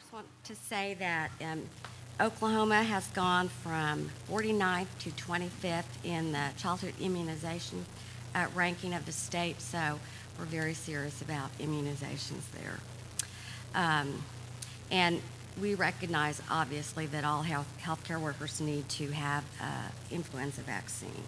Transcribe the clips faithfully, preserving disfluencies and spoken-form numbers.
first want to say that um, Oklahoma has gone from forty-ninth to twenty-fifth in the childhood immunization uh, ranking of the state, so we're very serious about immunizations there. Um, and we recognize, obviously, that all health healthcare workers need to have uh, influenza vaccine.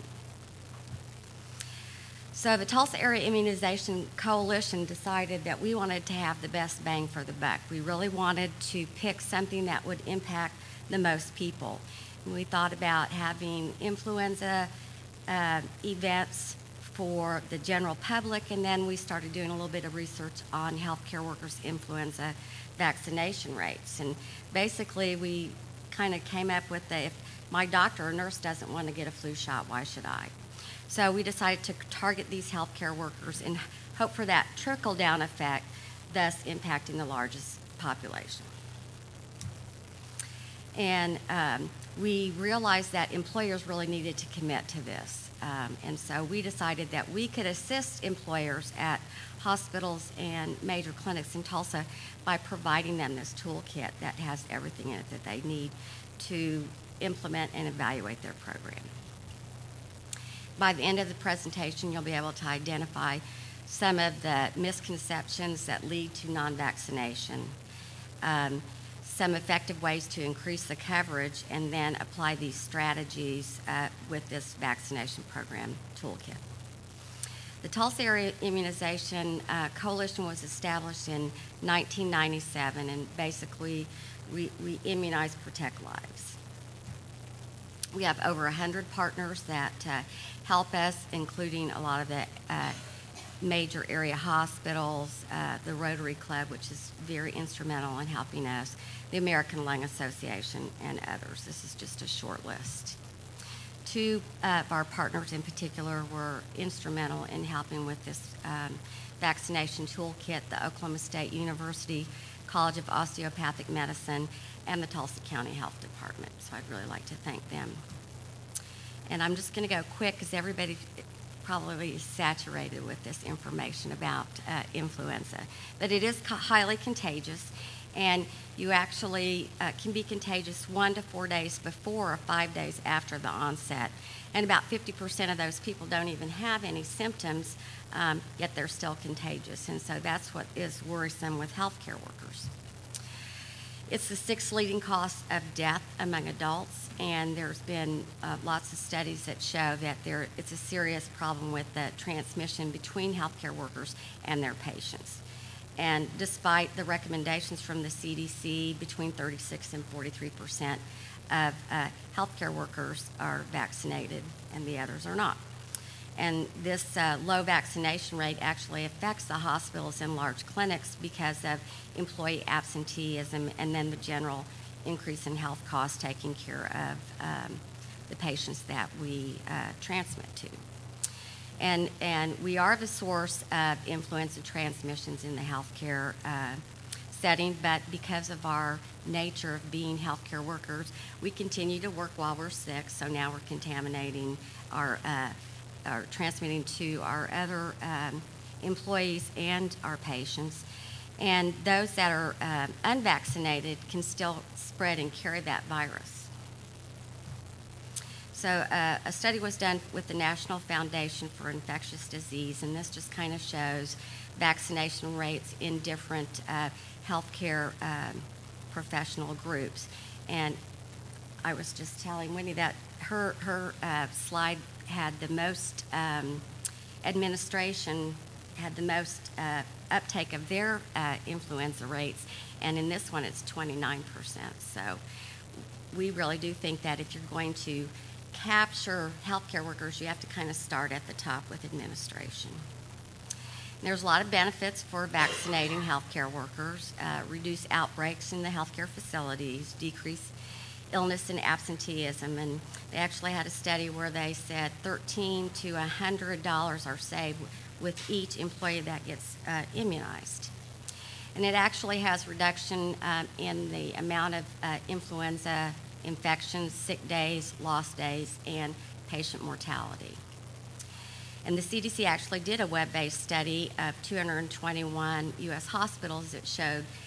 So the Tulsa Area Immunization Coalition decided that we wanted to have the best bang for the buck. We really wanted to pick something that would impact the most people. And we thought about having influenza uh, events for the general public, and then we started doing a little bit of research on healthcare workers' influenza vaccination rates. And basically, we kind of came up with the, if my doctor or nurse doesn't want to get a flu shot, why should I? So we decided to target these healthcare workers and hope for that trickle-down effect, thus impacting the largest population. And um, we realized that employers really needed to commit to this. Um, and so we decided that we could assist employers at hospitals and major clinics in Tulsa by providing them this toolkit that has everything in it that they need to implement and evaluate their program. By the end of the presentation, you'll be able to identify some of the misconceptions that lead to non-vaccination, um, some effective ways to increase the coverage, and then apply these strategies uh, with this vaccination program toolkit. The Tulsa Area Immunization uh, Coalition was established in nineteen ninety-seven, and basically we, we immunize, protect lives. We have over one hundred partners that uh, help us, including a lot of the uh, major area hospitals, uh, the Rotary Club, which is very instrumental in helping us, the American Lung Association, and others. This is just a short list. Two uh, of our partners in particular were instrumental in helping with this um, vaccination toolkit: the Oklahoma State University College of Osteopathic Medicine and the Tulsa County Health Department. So I'd really like to thank them. And I'm just going to go quick because everybody probably is saturated with this information about uh, influenza. But it is co- highly contagious, and you actually uh, can be contagious one to four days before or five days after the onset. And about fifty percent of those people don't even have any symptoms, um, yet they're still contagious. And so that's what is worrisome with healthcare workers. It's the sixth leading cause of death among adults, and there's been uh, lots of studies that show that there it's a serious problem with the transmission between healthcare workers and their patients. And despite the recommendations from the C D C, between thirty-six and forty-three percent of uh, healthcare workers are vaccinated, and the others are not. And this uh, low vaccination rate actually affects the hospitals and large clinics because of employee absenteeism and then the general increase in health costs taking care of um, the patients that we uh, transmit to. And, and we are the source of influenza transmissions in the healthcare uh, setting, but because of our nature of being healthcare workers, we continue to work while we're sick, so now we're contaminating our uh, are transmitting to our other um, employees and our patients. And those that are uh, unvaccinated can still spread and carry that virus. So uh, a study was done with the National Foundation for Infectious Disease, and this just kind of shows vaccination rates in different uh, healthcare um, professional groups. And I was just telling Winnie that her, her uh, slide had the most um, administration, had the most uh, uptake of their uh, influenza rates, and in this one it's twenty-nine percent. So we really do think that if you're going to capture healthcare workers, you have to kind of start at the top with administration. And there's a lot of benefits for vaccinating healthcare workers: uh, reduce outbreaks in the healthcare facilities, decrease illness and absenteeism. And they actually had a study where they said thirteen to one hundred dollars are saved with each employee that gets uh, immunized. And it actually has reduction um, in the amount of uh, influenza infections, sick days, lost days, and patient mortality. And the C D C actually did a web-based study of two hundred twenty-one U S hospitals that showed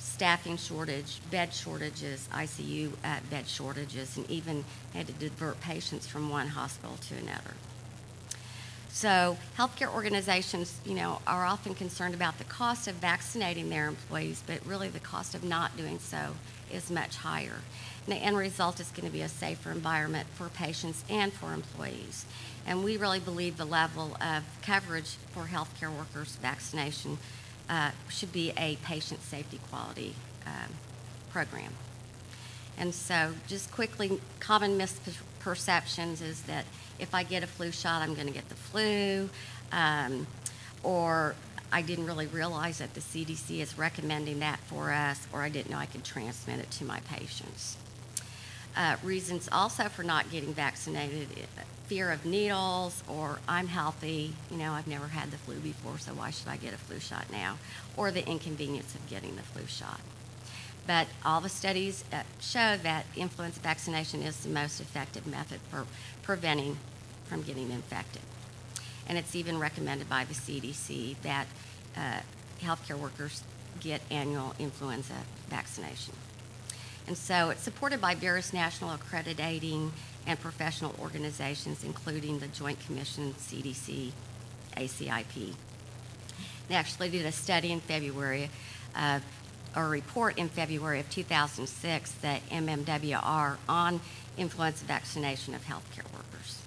staffing shortage, bed shortages, I C U uh, bed shortages, and even had to divert patients from one hospital to another. So healthcare organizations, you know, are often concerned about the cost of vaccinating their employees, but really the cost of not doing so is much higher. And the end result is going to be a safer environment for patients and for employees. And we really believe the level of coverage for healthcare workers' vaccination uh, should be a patient safety quality um, program. And so just quickly, common misperceptions is that if I get a flu shot, I'm going to get the flu, um, or I didn't really realize that the C D C is recommending that for us, or I didn't know I could transmit it to my patients. Uh, reasons also for not getting vaccinated, fear of needles, or I'm healthy, you know, I've never had the flu before, so why should I get a flu shot now? Or the inconvenience of getting the flu shot. But all the studies uh, show that influenza vaccination is the most effective method for preventing from getting infected. And it's even recommended by the C D C that uh, healthcare workers get annual influenza vaccination. And so it's supported by various national accrediting and professional organizations, including the Joint Commission, C D C, A C I P. They actually did a study in February, uh, or a report in February of two thousand six, the M M W R, on influenza vaccination of healthcare workers.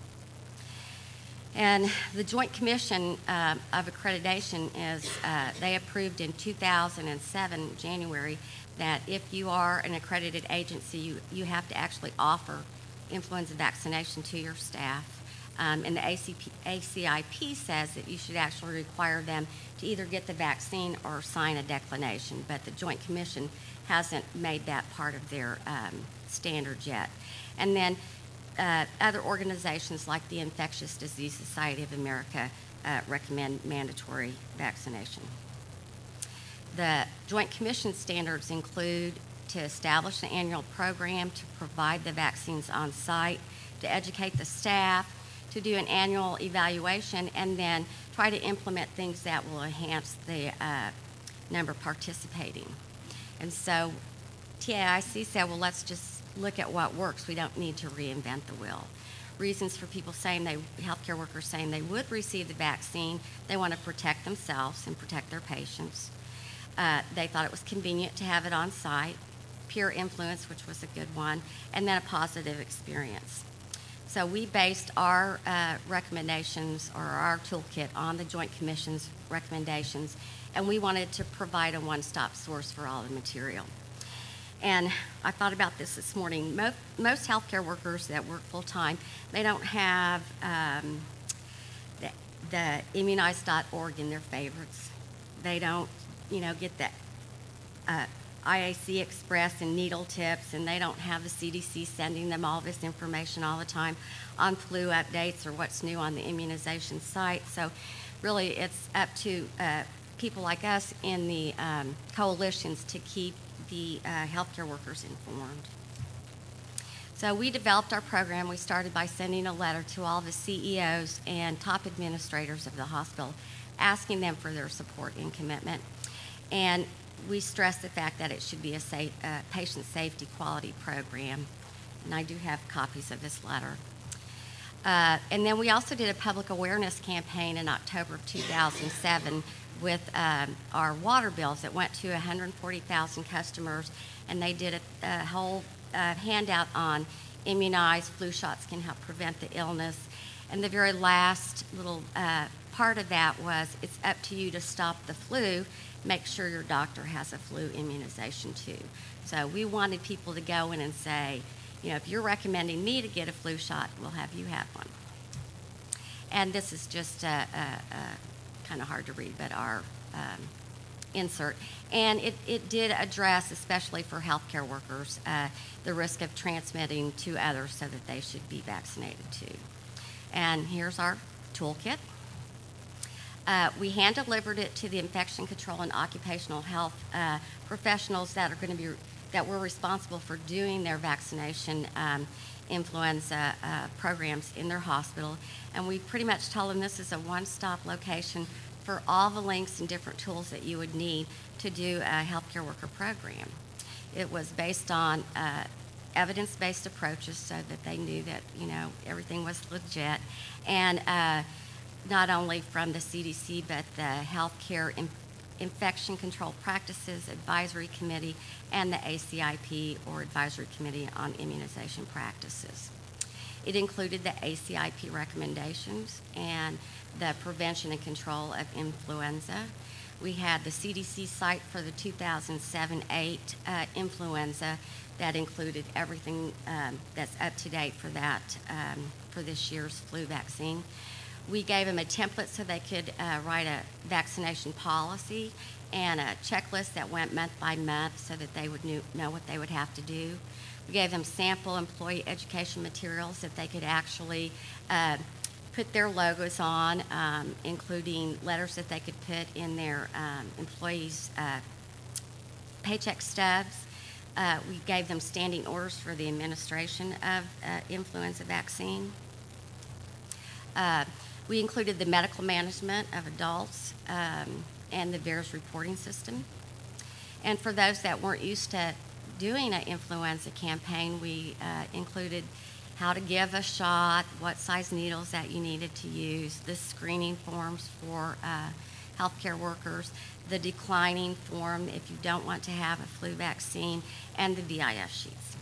And the Joint Commission uh, of Accreditation is, uh, they approved in two thousand seven, January, that if you are an accredited agency, you, you have to actually offer influenza vaccination to your staff. Um, and the A C P, A C I P says that you should actually require them to either get the vaccine or sign a declination, but the Joint Commission hasn't made that part of their um, standards yet. And then uh, other organizations like the Infectious Disease Society of America uh, recommend mandatory vaccination. The Joint Commission standards include to establish an annual program to provide the vaccines on site, to educate the staff, to do an annual evaluation, and then try to implement things that will enhance the uh, number participating. And so T A I C said, well, let's just look at what works. We don't need to reinvent the wheel. Reasons for people saying they, healthcare workers saying they would receive the vaccine, they want to protect themselves and protect their patients. Uh, they thought it was convenient to have it on site, peer influence, which was a good one, and then a positive experience. So we based our uh, recommendations or our toolkit on the Joint Commission's recommendations, and we wanted to provide a one-stop source for all the material. And I thought about this this morning. Most, most healthcare workers that work full-time, they don't have um, the, the immunize dot org in their favorites. They don't, you know, get that uh, I A C Express and needle tips, and they don't have the C D C sending them all this information all the time on flu updates or what's new on the immunization site. So really it's up to uh, people like us in the um, coalitions to keep the uh, healthcare workers informed. So we developed our program. We started by sending a letter to all the C E Os and top administrators of the hospital, asking them for their support and commitment. And we stress the fact that it should be a safe, uh, patient safety quality program. And I do have copies of this letter. Uh, and then we also did a public awareness campaign in October of two thousand seven with um, our water bills that went to one hundred forty thousand customers, and they did a, a whole uh, handout on immunized flu shots can help prevent the illness. And the very last little uh, part of that was, it's up to you to stop the flu. Make sure your doctor has a flu immunization too. So we wanted people to go in and say, you know, if you're recommending me to get a flu shot, we'll have you have one. And this is just uh, uh, uh, kind of hard to read, but our um, insert. And it, it did address, especially for healthcare workers, uh, the risk of transmitting to others so that they should be vaccinated too. And here's our toolkit. Uh, we hand-delivered it to the infection control and occupational health uh, professionals that are going to be that were responsible for doing their vaccination um, influenza uh, programs in their hospital, and we pretty much told them this is a one-stop location for all the links and different tools that you would need to do a healthcare worker program. It was based on uh, evidence-based approaches so that they knew that, you know, everything was legit. And uh, not only from the C D C, but the Healthcare In- Infection Control Practices Advisory Committee and the A C I P, or Advisory Committee on Immunization Practices. It included the A C I P recommendations and the prevention and control of influenza. We had the C D C site for the two thousand seven eight uh, influenza that included everything um, that's up to date for that, um, for this year's flu vaccine. We gave them a template so they could uh, write a vaccination policy and a checklist that went month by month so that they would knew, know what they would have to do. We gave them sample employee education materials that they could actually uh, put their logos on, um, including letters that they could put in their um, employees' uh, paycheck stubs. Uh, we gave them standing orders for the administration of uh, influenza vaccine. Uh, we included the medical management of adults um, and the V A E R S reporting system. And for those that weren't used to doing an influenza campaign, we uh, included how to give a shot, what size needles that you needed to use, the screening forms for uh, healthcare workers, the declining form if you don't want to have a flu vaccine, and the D I F sheets.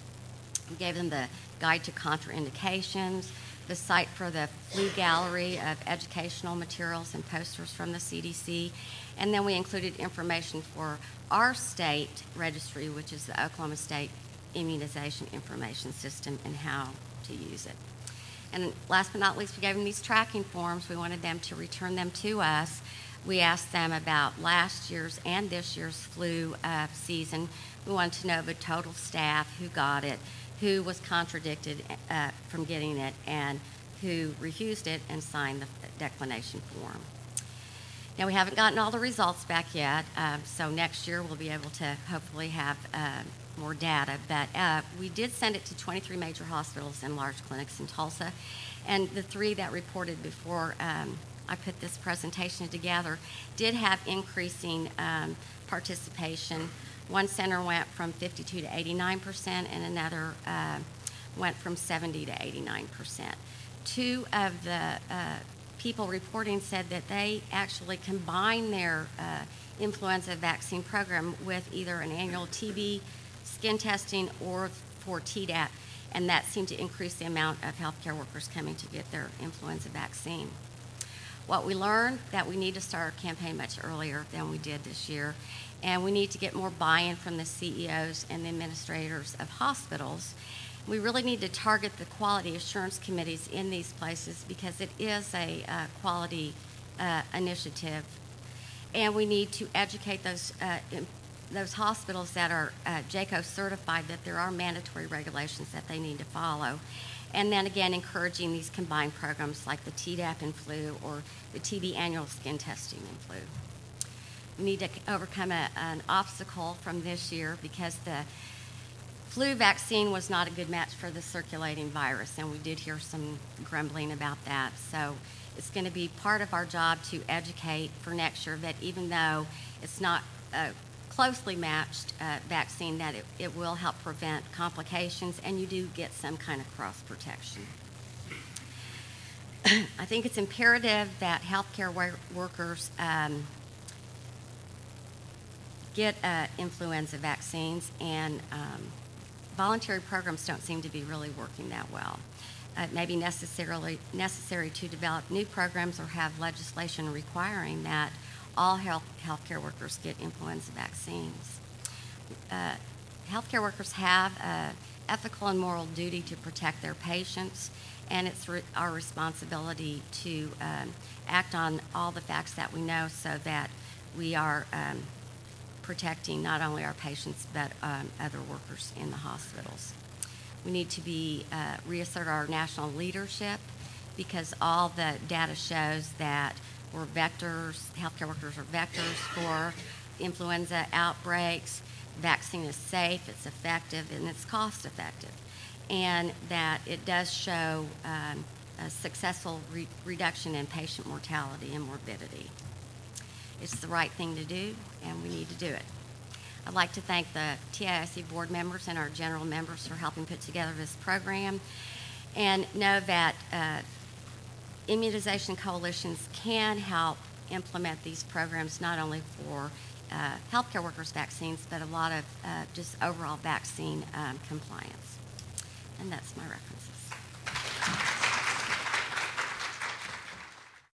We gave them the guide to contraindications, the site for the flu gallery of educational materials and posters from the C D C, and then we included information for our state registry, which is the Oklahoma State Immunization Information System, and how to use it. And last but not least, we gave them these tracking forms. We wanted them to return them to us. We asked them about last year's and this year's flu uh, season. We wanted to know the total staff, who got it, who was contradicted uh, from getting it, and who refused it and signed the declination form. Now, we haven't gotten all the results back yet, uh, so next year we'll be able to hopefully have uh, more data, but uh, we did send it to twenty-three major hospitals and large clinics in Tulsa, and the three that reported before um, I put this presentation together did have increasing um, participation. One center went from fifty-two to eighty-nine percent, and another uh, went from seventy to eighty-nine percent. Two of the uh, people reporting said that they actually combine their uh, influenza vaccine program with either an annual T B skin testing or for Tdap, and that seemed to increase the amount of healthcare workers coming to get their influenza vaccine. What we learned, that we need to start our campaign much earlier than we did this year, and we need to get more buy-in from the C E Os and the administrators of hospitals. We really need to target the quality assurance committees in these places because it is a uh, quality uh, initiative, and we need to educate those uh, in, those hospitals that are uh, J C A O certified that there are mandatory regulations that they need to follow. And then again, encouraging these combined programs like the Tdap and flu or the T B annual skin testing and flu. We need to overcome a, an obstacle from this year because the flu vaccine was not a good match for the circulating virus, and we did hear some grumbling about that. So it's going to be part of our job to educate for next year that even though it's not a closely matched uh, vaccine, that it, it will help prevent complications, and you do get some kind of cross protection. I think it's imperative that healthcare wor- workers um, get uh, influenza vaccines, and um, voluntary programs don't seem to be really working that well. Uh, it may be necessarily necessary to develop new programs or have legislation requiring that all health healthcare workers get influenza vaccines. Uh, healthcare workers have an ethical and moral duty to protect their patients, and it's re- our responsibility to um, act on all the facts that we know so that we are um, protecting not only our patients but um, other workers in the hospitals. We need to be uh, reassert our national leadership because all the data shows that we're vectors, healthcare workers are vectors for influenza outbreaks. Vaccine is safe, it's effective, and it's cost effective. And that it does show um, a successful re- reduction in patient mortality and morbidity. it's the right thing to do, and we need to do it. I'd like to thank the T I S C board members and our general members for helping put together this program, and know that uh, immunization coalitions can help implement these programs not only for uh, healthcare workers' vaccines, but a lot of uh, just overall vaccine um, compliance. And that's my references.